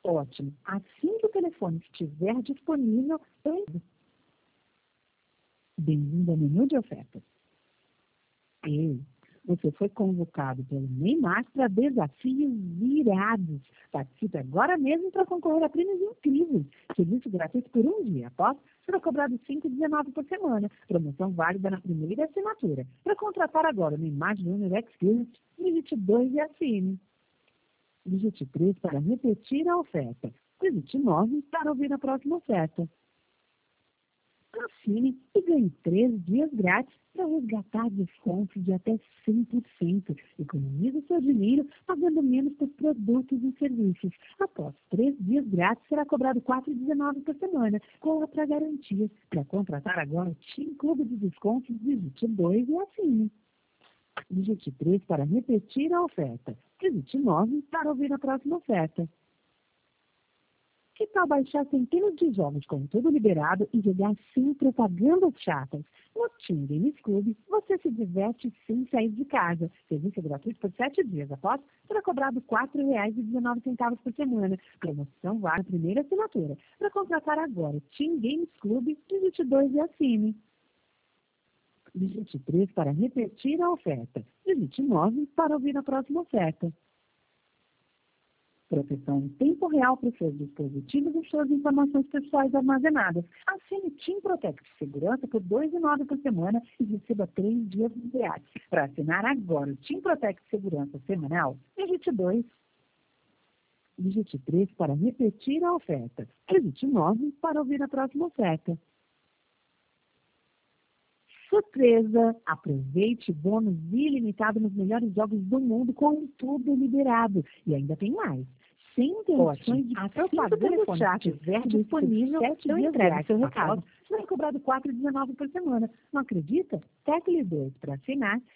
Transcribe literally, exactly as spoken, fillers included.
Ótimo. Assim que o telefone estiver disponível, eu... Bem-vindo ao menu de ofertas. Ei, você foi convocado pelo Neymar para desafios irados. Participe agora mesmo para concorrer a prêmios incríveis. Serviço gratuito por um dia. Após, será cobrado cinco reais e dezenove centavos por semana. Promoção válida na primeira assinatura. Para contratar agora o Neymar Júnior Experience, digite dois e assine. Digite três para repetir a oferta. Digite nove para ouvir a próxima oferta. Assine e ganhe três dias grátis para resgatar descontos de até cem por cento. Economize seu dinheiro pagando menos por produtos e serviços. Após três dias grátis, será cobrado quatro reais e dezenove centavos por semana, com outra garantia. Para contratar agora o Team Clube de Descontos, digite dois e assine. Digite três para repetir a oferta. Digite nove para ouvir a próxima oferta. Que tal baixar centenas de jogos com tudo liberado e jogar sem propagandas chatas? No Team Games Club, você se diverte sem sair de casa. Serviço gratuito por sete dias. Após, será cobrado quatro reais e dezenove centavos por semana. Promoção vale a primeira assinatura. Para contratar agora o Team Games Club, digite dois e assine. Digite três para repetir a oferta. Digite nove para ouvir a próxima oferta. Proteção em tempo real para os seus dispositivos e suas informações pessoais armazenadas. Assine Team Protect Segurança por dois reais e nove centavos por semana e receba três dias grátis. Para assinar agora o Team Protect Segurança semanal, digite dois. Digite três para repetir a oferta. Digite nove para ouvir a próxima oferta. Surpresa! Aproveite bônus ilimitado nos melhores jogos do mundo com tudo liberado. E ainda tem mais. Sem interrupções de propaganda chat estiver disponível, eu entrego seu recado. Será cobrado quatro reais e dezenove centavos por semana. Não acredita? Tecle dois para assinar